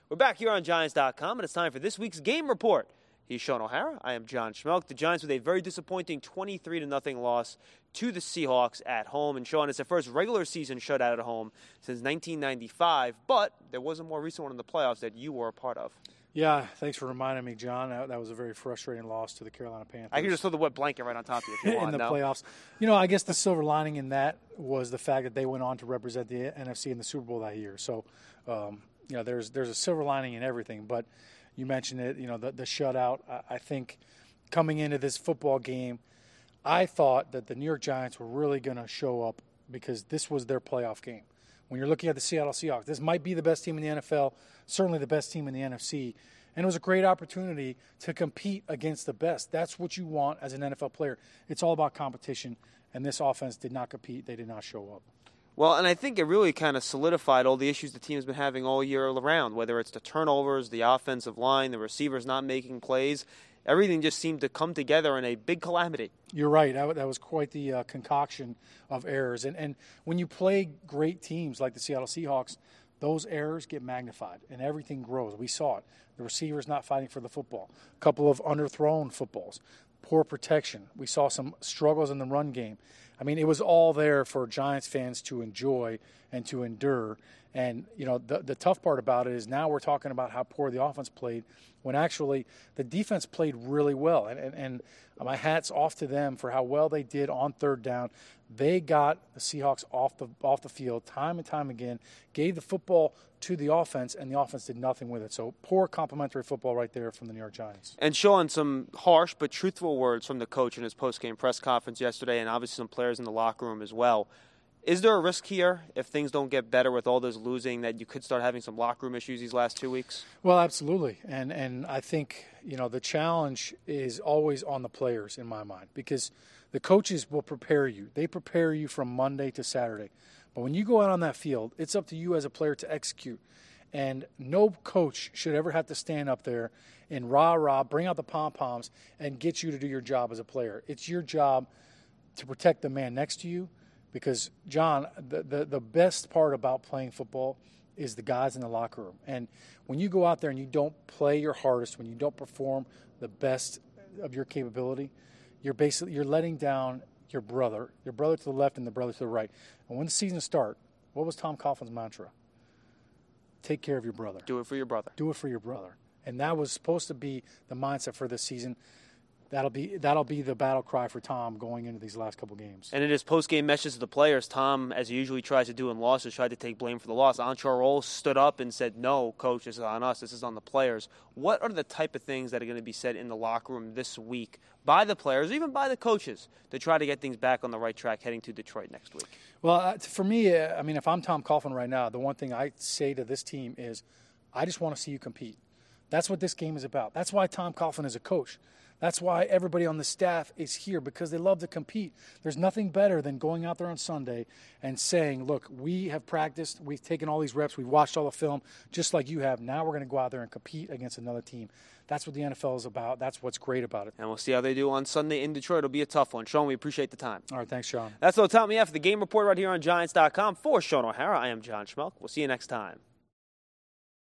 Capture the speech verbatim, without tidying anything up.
We're back here on Giants dot com, and it's time for this week's Game Report. He's Sean O'Hara. I am John Schmelk. The Giants with a very disappointing twenty-three to nothing loss to the Seahawks at home. And Sean, it's their first regular season shutout at home since nineteen ninety-five, but there was a more recent one in the playoffs that you were a part of. Yeah, thanks for reminding me, John. That, that was a very frustrating loss to the Carolina Panthers. I can just throw the wet blanket right on top of you if you want. in the no? playoffs. You know, I guess the silver lining in that was the fact that they went on to represent the N F C in the Super Bowl that year. So, um, you know, there's there's a silver lining in everything. But you mentioned it, you know, the, the shutout. I, I think coming into this football game, I thought that the New York Giants were really going to show up because this was their playoff game. When you're looking at the Seattle Seahawks, this might be the best team in the N F L, certainly the best team in the N F C. And it was a great opportunity to compete against the best. That's what you want as an N F L player. It's all about competition, and this offense did not compete. They did not show up. Well, and I think it really kind of solidified all the issues the team's been having all year around, whether it's the turnovers, the offensive line, the receivers not making plays. Everything just seemed to come together in a big calamity. You're right. That, that was quite the uh, concoction of errors. And, and when you play great teams like the Seattle Seahawks, those errors get magnified, and everything grows. We saw it. The receivers not fighting for the football, a couple of underthrown footballs, poor protection. We saw some struggles in the run game. I mean, it was all there for Giants fans to enjoy and to endure. And, you know, the, the tough part about it is now we're talking about how poor the offense played when actually the defense played really well. And, and, and my hat's off to them for how well they did on third down. They got the Seahawks off the off the field time and time again, gave the football to the offense, and the offense did nothing with it. So poor complimentary football right there from the New York Giants. And Sean, some harsh but truthful words from the coach in his post-game press conference yesterday, and obviously some players in the locker room as well. Is there a risk here, if things don't get better with all this losing, that you could start having some locker room issues these last two weeks? Well, absolutely. And and I think, you know, the challenge is always on the players in my mind, because the coaches will prepare you. They prepare you from Monday to Saturday. But when you go out on that field, it's up to you as a player to execute. And no coach should ever have to stand up there and rah-rah, bring out the pom-poms, and get you to do your job as a player. It's your job to protect the man next to you. Because, John, the, the, the best part about playing football is the guys in the locker room. And when you go out there and you don't play your hardest, when you don't perform the best of your capability, you're basically you're letting down your brother, your brother to the left and the brother to the right. And when the season starts, what was Tom Coughlin's mantra? Take care of your brother. Do it for your brother. Do it for your brother. And that was supposed to be the mindset for this season. That'll be that'll be the battle cry for Tom going into these last couple games. And in his post-game message to the players, Tom, as he usually tries to do in losses, tried to take blame for the loss. Antrel Rolle stood up and said, no, coach, this is on us. This is on the players. What are the type of things that are going to be said in the locker room this week by the players, even by the coaches, to try to get things back on the right track heading to Detroit next week? Well, uh, for me, uh, I mean, if I'm Tom Coughlin right now, the one thing I say to this team is I just want to see you compete. That's what this game is about. That's why Tom Coughlin is a coach. That's why everybody on the staff is here, because they love to compete. There's nothing better than going out there on Sunday and saying, look, we have practiced, we've taken all these reps, we've watched all the film, just like you have. Now we're going to go out there and compete against another team. That's what the N F L is about. That's what's great about it. And we'll see how they do on Sunday in Detroit. It'll be a tough one. Sean, we appreciate the time. All right, thanks, Sean. That's all time we have for the Game Report right here on Giants dot com. For Sean O'Hara, I am John Schmelk. We'll see you next time.